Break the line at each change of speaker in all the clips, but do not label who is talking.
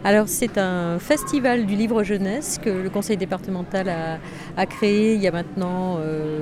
Alors c'est un festival du livre jeunesse que le conseil départemental a créé il y a maintenant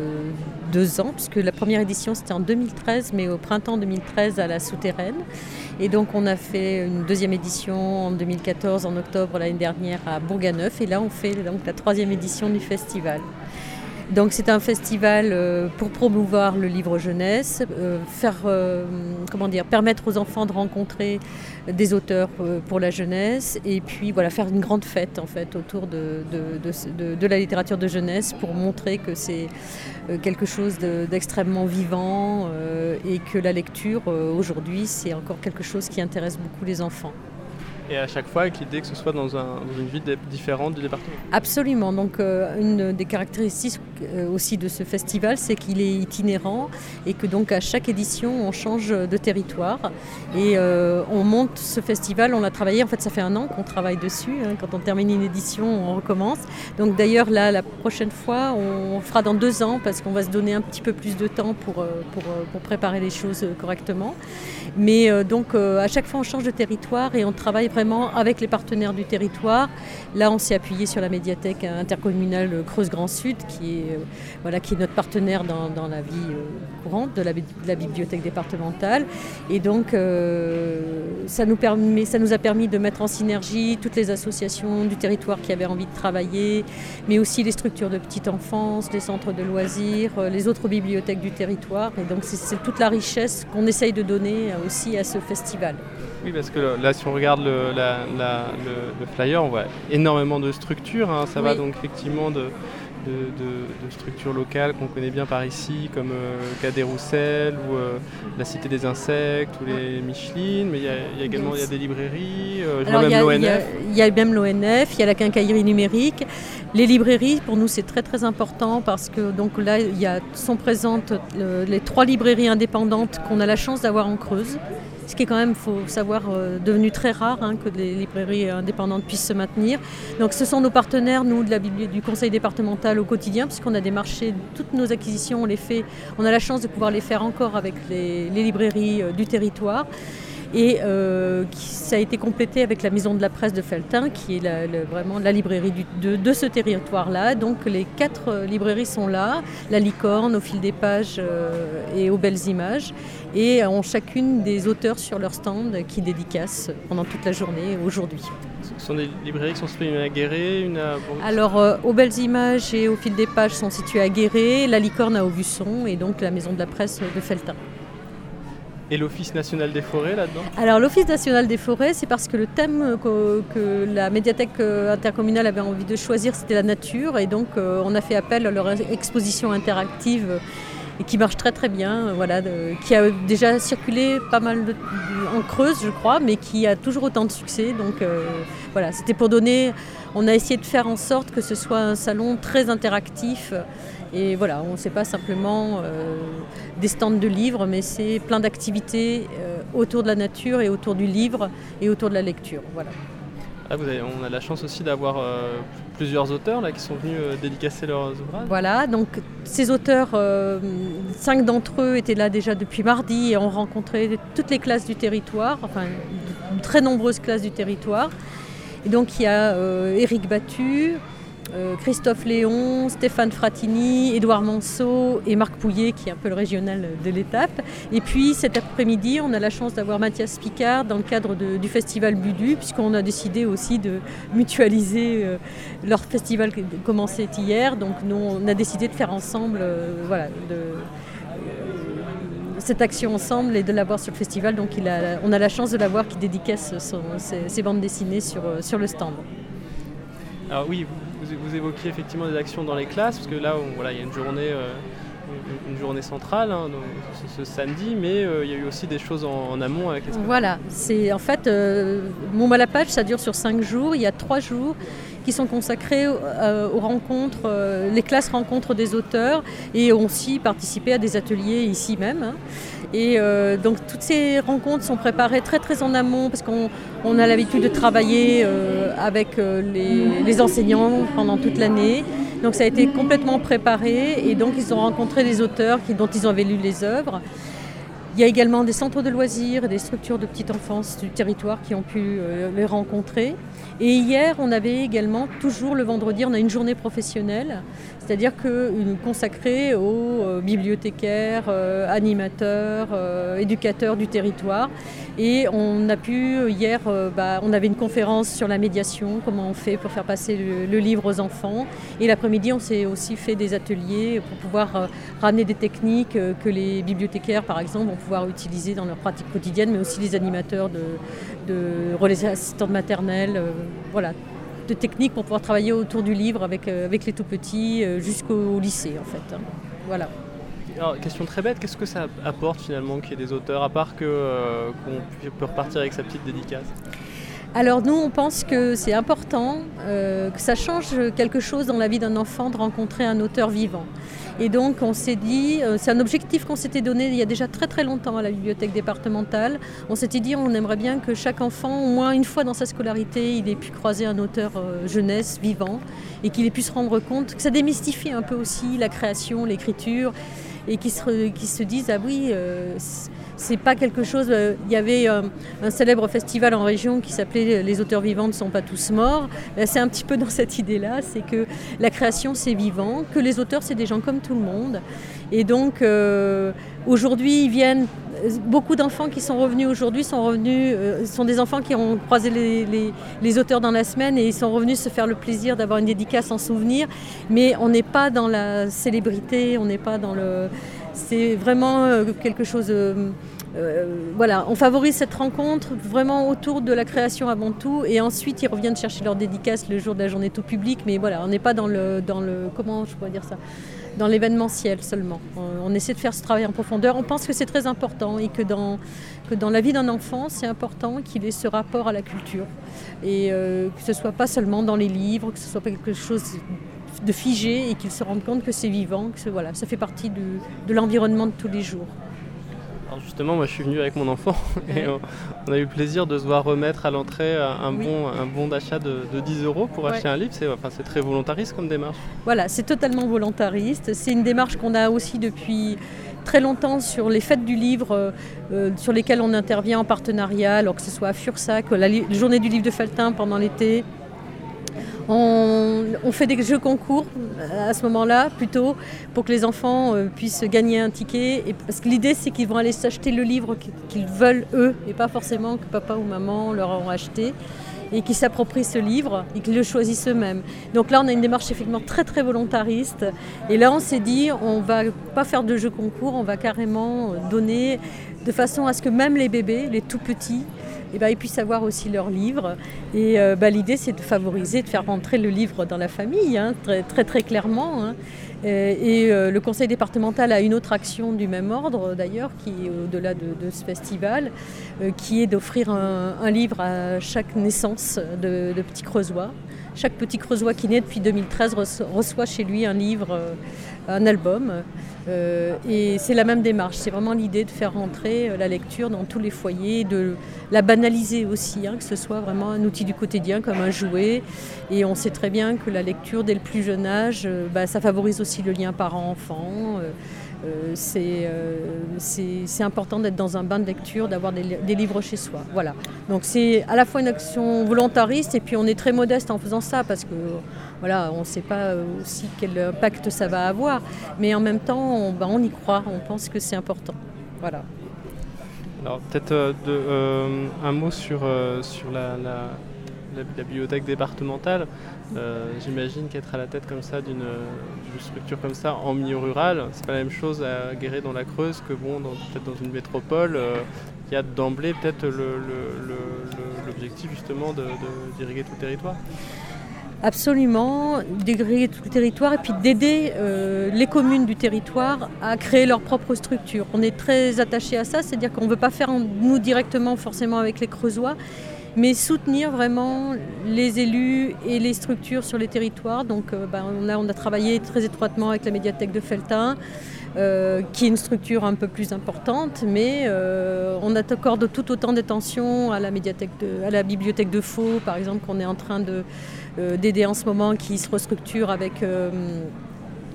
2 ans, puisque la première édition c'était en 2013, mais au printemps 2013 à la Souterraine. Et donc on a fait une deuxième édition en 2014, en octobre l'année dernière à Bourganeuf, et là on fait donc la 3e édition du festival. Donc c'est un festival pour promouvoir le livre jeunesse, permettre aux enfants de rencontrer des auteurs pour la jeunesse, et puis voilà, faire une grande fête en fait autour de la littérature de jeunesse pour montrer que c'est quelque chose d'extrêmement vivant et que la lecture aujourd'hui c'est encore quelque chose qui intéresse beaucoup les enfants.
Et à chaque fois avec l'idée que ce soit dans une ville différente du département.
Absolument, donc une des caractéristiques aussi de ce festival, c'est qu'il est itinérant et que donc à chaque édition on change de territoire et on monte ce festival, on l'a travaillé, en fait ça fait 1 an qu'on travaille dessus, quand on termine une édition on recommence. Donc d'ailleurs là la prochaine fois on fera dans 2 ans parce qu'on va se donner un petit peu plus de temps pour préparer les choses correctement. Mais donc à chaque fois on change de territoire et on travaille vraiment avec les partenaires du territoire. Là, on s'est appuyé sur la médiathèque intercommunale Creuse Grand Sud, qui est notre partenaire dans la vie courante de la bibliothèque départementale. Et donc, ça nous a permis de mettre en synergie toutes les associations du territoire qui avaient envie de travailler, mais aussi les structures de petite enfance, les centres de loisirs, les autres bibliothèques du territoire. Et donc, c'est toute la richesse qu'on essaye de donner aussi à ce festival.
Oui, parce que là, si on regarde le flyer, on voit énormément de structures. Ça va donc effectivement de structures locales qu'on connaît bien par ici, comme Cadet Roussel ou la Cité des Insectes ou les Micheline, mais il y a également des librairies, l'ONF.
Il y a même l'ONF, il y a la quincaillerie numérique. Les librairies, pour nous, c'est très très important parce que donc là, sont présentes les 3 librairies indépendantes qu'on a la chance d'avoir en Creuse. Ce qui est quand même, il faut savoir, devenu très rare que les librairies indépendantes puissent se maintenir. Donc ce sont nos partenaires, nous, du conseil départemental au quotidien, puisqu'on a des marchés, toutes nos acquisitions, on a la chance de pouvoir les faire encore avec les librairies du territoire. Et ça a été complété avec la Maison de la Presse de Felletin, qui est vraiment la librairie de ce territoire-là. Donc les 4 librairies sont là, la Licorne, Au fil des pages et Aux belles images, et ont chacune des auteurs sur leur stand qui dédicacent pendant toute la journée aujourd'hui.
Ce sont des librairies qui sont situées à Guéret,
Alors, Aux belles images et Au fil des pages sont situées à Guéret, la Licorne à Aubusson et donc la Maison de la Presse de Felletin.
Et l'Office national des forêts là-dedans ?
Alors l'Office national des forêts, c'est parce que le thème que la médiathèque intercommunale avait envie de choisir, c'était la nature. Et donc on a fait appel à leur exposition interactive et qui marche très très bien, qui a déjà circulé pas mal en Creuse, je crois, mais qui a toujours autant de succès. Donc c'était pour donner... On a essayé de faire en sorte que ce soit un salon très interactif. Et voilà, on ne sait pas simplement des stands de livres, mais c'est plein d'activités autour de la nature et autour du livre et autour de la lecture. Voilà.
On a la chance aussi d'avoir plusieurs auteurs là, qui sont venus dédicacer leurs ouvrages.
Voilà, donc ces auteurs, 5 d'entre eux étaient là déjà depuis mardi et ont rencontré toutes les classes du territoire, enfin de très nombreuses classes du territoire. Et donc il y a Éric Battu, Christophe Léon, Stéphane Fratini, Édouard Manceau et Marc Pouillet, qui est un peu le régional de l'étape. Et puis cet après-midi, on a la chance d'avoir Mathias Picard dans le cadre du festival Budu, puisqu'on a décidé aussi de mutualiser leur festival qui commençait hier. Donc nous, on a décidé de faire ensemble cette action ensemble et de l'avoir sur le festival. Donc on a la chance de l'avoir qui dédicace ses bandes dessinées sur le stand.
Alors oui, vous évoquiez effectivement des actions dans les classes, parce que là, il y a une journée centrale donc, ce samedi, mais il y a eu aussi des choses en amont avec les scolaires.
Voilà, c'est en fait, Montbas la Page, ça dure sur 5 jours. Il y a 3 jours qui sont consacrés aux rencontres, les classes rencontres des auteurs, et ont aussi participé à des ateliers ici même. Et donc toutes ces rencontres sont préparées très très en amont, parce qu'on a l'habitude de travailler avec les enseignants pendant toute l'année. Donc ça a été complètement préparé, et donc ils ont rencontré des auteurs dont ils avaient lu les œuvres. Il y a également des centres de loisirs et des structures de petite enfance du territoire qui ont pu les rencontrer. Et hier, on avait également, toujours le vendredi, on a une journée professionnelle, c'est-à-dire consacrée aux bibliothécaires, animateurs, éducateurs du territoire. Et on a pu, hier, on avait une conférence sur la médiation, comment on fait pour faire passer le livre aux enfants. Et l'après-midi, on s'est aussi fait des ateliers pour pouvoir ramener des techniques que les bibliothécaires, par exemple, vont pouvoir utiliser dans leur pratique quotidienne, mais aussi les animateurs de relais assistantes maternelles, de techniques pour pouvoir travailler autour du livre avec les tout-petits jusqu'au lycée, en fait. Voilà.
Alors, question très bête, qu'est-ce que ça apporte finalement qu'il y ait des auteurs, à part qu'on peut repartir avec sa petite dédicace ?
Alors nous, on pense que c'est important, que ça change quelque chose dans la vie d'un enfant de rencontrer un auteur vivant. Et donc on s'est dit, c'est un objectif qu'on s'était donné il y a déjà très très longtemps à la bibliothèque départementale. On s'était dit, on aimerait bien que chaque enfant, au moins une fois dans sa scolarité, il ait pu croiser un auteur jeunesse vivant et qu'il ait pu se rendre compte que ça démystifie un peu aussi la création, l'écriture, et qui se disent, ah oui, c'est pas quelque chose... Il y avait un célèbre festival en région qui s'appelait « Les auteurs vivants ne sont pas tous morts ». C'est un petit peu dans cette idée-là, c'est que la création c'est vivant, que les auteurs c'est des gens comme tout le monde. Et donc aujourd'hui, beaucoup d'enfants qui sont revenus aujourd'hui sont des enfants qui ont croisé les auteurs dans la semaine et ils sont revenus se faire le plaisir d'avoir une dédicace en souvenir. Mais on n'est pas dans la célébrité, on n'est pas dans le... C'est vraiment quelque chose... on favorise cette rencontre vraiment autour de la création avant tout, et ensuite ils reviennent chercher leur dédicace le jour de la journée tout public, mais voilà, on n'est pas dans le comment je pourrais dire ça, dans l'événementiel seulement. On essaie de faire ce travail en profondeur. On pense que c'est très important et que dans la vie d'un enfant, c'est important qu'il ait ce rapport à la culture et que ce soit pas seulement dans les livres, que ce soit pas quelque chose de figé et qu'il se rende compte que c'est vivant, que ça fait partie de l'environnement de tous les jours.
Alors justement, moi je suis venu avec mon enfant et on a eu le plaisir de se voir remettre à l'entrée un bon d'achat de 10 € pour acheter un livre. C'est très volontariste comme démarche. Voilà,
c'est totalement volontariste. C'est une démarche qu'on a aussi depuis très longtemps sur les fêtes du livre sur lesquelles on intervient en partenariat, alors que ce soit à Fursac, la journée du livre de Felletin pendant l'été. On fait des jeux concours à ce moment-là, plutôt, pour que les enfants puissent gagner un ticket. Parce que l'idée, c'est qu'ils vont aller s'acheter le livre qu'ils veulent eux, et pas forcément que papa ou maman leur ont acheté, et qu'ils s'approprient ce livre et qu'ils le choisissent eux-mêmes. Donc là, on a une démarche effectivement très très volontariste. Et là, on s'est dit, on ne va pas faire de jeux concours, on va carrément donner de façon à ce que même les bébés, les tout petits, ils puissent avoir aussi leur livre. Et l'idée, c'est de favoriser, de faire rentrer le livre dans la famille, très, très, très clairement. Le conseil départemental a une autre action du même ordre, d'ailleurs, qui est au-delà de ce festival, qui est d'offrir un livre à chaque naissance de petits Creusois. Chaque petit Creusois qui naît depuis 2013 reçoit chez lui un livre, un album. Et c'est la même démarche, c'est vraiment l'idée de faire rentrer la lecture dans tous les foyers, de la banaliser aussi, que ce soit vraiment un outil du quotidien comme un jouet. Et on sait très bien que la lecture dès le plus jeune âge, ça favorise aussi le lien parent-enfant. C'est important d'être dans un bain de lecture, d'avoir des livres chez soi. Voilà. Donc c'est à la fois une action volontariste et puis on est très modeste en faisant ça parce que on ne sait pas aussi quel impact ça va avoir. Mais en même temps, on y croit, on pense que c'est important. Voilà.
Alors peut-être un mot sur la bibliothèque départementale. J'imagine qu'être à la tête comme ça d'une structure comme ça en milieu rural, c'est pas la même chose à Guéret dans la Creuse que peut-être dans une métropole. Il y a d'emblée peut-être l'objectif justement d'irriguer tout le territoire.
Absolument, d'irriguer tout le territoire et puis d'aider les communes du territoire à créer leur propre structure. On est très attachés à ça, c'est-à-dire qu'on ne veut pas faire nous directement forcément avec les Creusois, mais soutenir vraiment les élus et les structures sur les territoires. Donc on a travaillé très étroitement avec la médiathèque de Felletin, qui est une structure un peu plus importante, mais on accorde tout autant d'attention à la bibliothèque de Faux, par exemple, qu'on est en train d'aider en ce moment, qui se restructure avec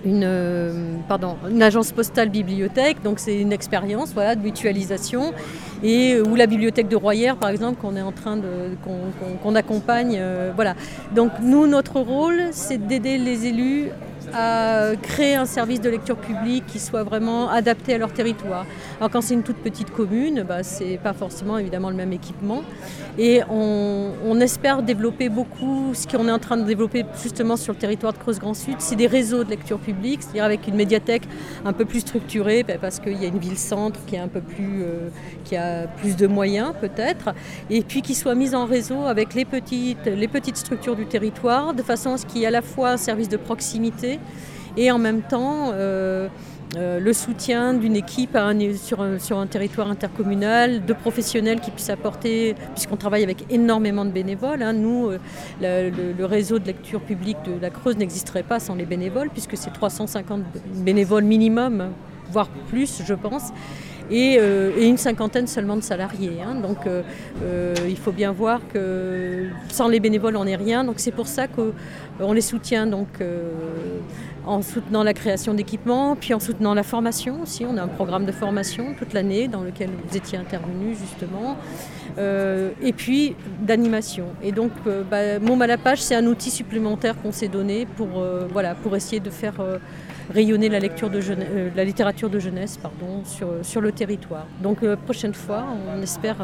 une agence postale bibliothèque, donc c'est une expérience de mutualisation, et ou la bibliothèque de Royères par exemple qu'on est en train qu'on accompagne. Donc nous, notre rôle, c'est d'aider les élus à créer un service de lecture publique qui soit vraiment adapté à leur territoire. Alors quand c'est une toute petite commune, c'est pas forcément évidemment le même équipement, et on espère développer beaucoup ce qu'on est en train de développer justement sur le territoire de Creuse Grand Sud, c'est des réseaux de lecture publique, c'est-à-dire avec une médiathèque un peu plus structurée, parce qu'il y a une ville-centre qui est un peu plus, qui a plus de moyens peut-être, et puis qui soit mise en réseau avec les petites structures du territoire, de façon à ce qu'il y ait à la fois un service de proximité et en même temps le soutien d'une équipe sur un territoire intercommunal, de professionnels qui puissent apporter, puisqu'on travaille avec énormément de bénévoles. Nous, le réseau de lecture publique de la Creuse n'existerait pas sans les bénévoles, puisque c'est 350 bénévoles minimum, voire plus, je pense. Et une cinquantaine seulement de salariés. Donc il faut bien voir que sans les bénévoles, on n'est rien. Donc c'est pour ça qu'on les soutient en soutenant la création d'équipements, puis en soutenant la formation aussi. On a un programme de formation toute l'année dans lequel vous étiez intervenus justement. Et puis d'animation. Et donc Môme à la page, c'est un outil supplémentaire qu'on s'est donné pour essayer de faire rayonner la littérature de jeunesse sur le territoire. Donc prochaine fois, on espère,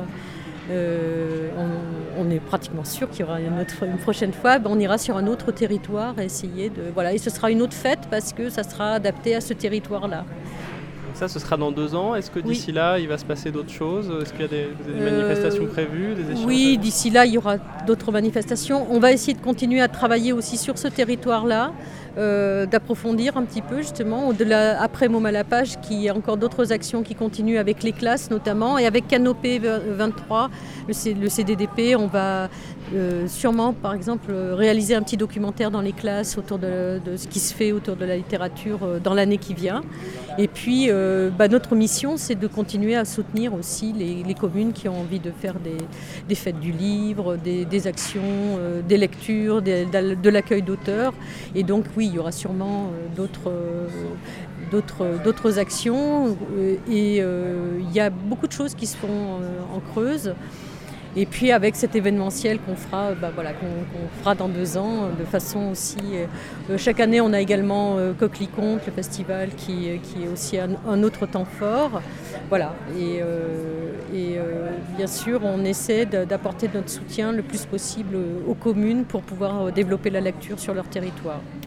on est pratiquement sûr qu'il y aura une prochaine fois, on ira sur un autre territoire et essayer et ce sera une autre fête parce que ça sera adapté à ce territoire-là.
Ça, ce sera dans 2 ans. Est-ce que d'ici là, il va se passer d'autres choses? Est-ce qu'il y a des manifestations prévues, des échanges?
Oui, d'ici là, il y aura d'autres manifestations. On va essayer de continuer à travailler aussi sur ce territoire-là, d'approfondir un petit peu justement, après Môme à la page, qu'il y a encore d'autres actions qui continuent avec les classes notamment, et avec Canopée 23, le CDDP, on va sûrement par exemple réaliser un petit documentaire dans les classes autour de ce qui se fait autour de la littérature dans l'année qui vient. Et puis notre mission, c'est de continuer à soutenir aussi les communes qui ont envie de faire des fêtes du livre, des actions, des lectures, de l'accueil d'auteurs. Et donc oui, il y aura sûrement d'autres actions. Et il y a beaucoup de choses qui se font en Creuse. Et puis avec cet événementiel qu'on fera dans 2 ans, de façon aussi... chaque année, on a également Coqueliconte, le festival, qui est aussi un autre temps fort. Voilà. Et bien sûr, on essaie d'apporter notre soutien le plus possible aux communes pour pouvoir développer la lecture sur leur territoire.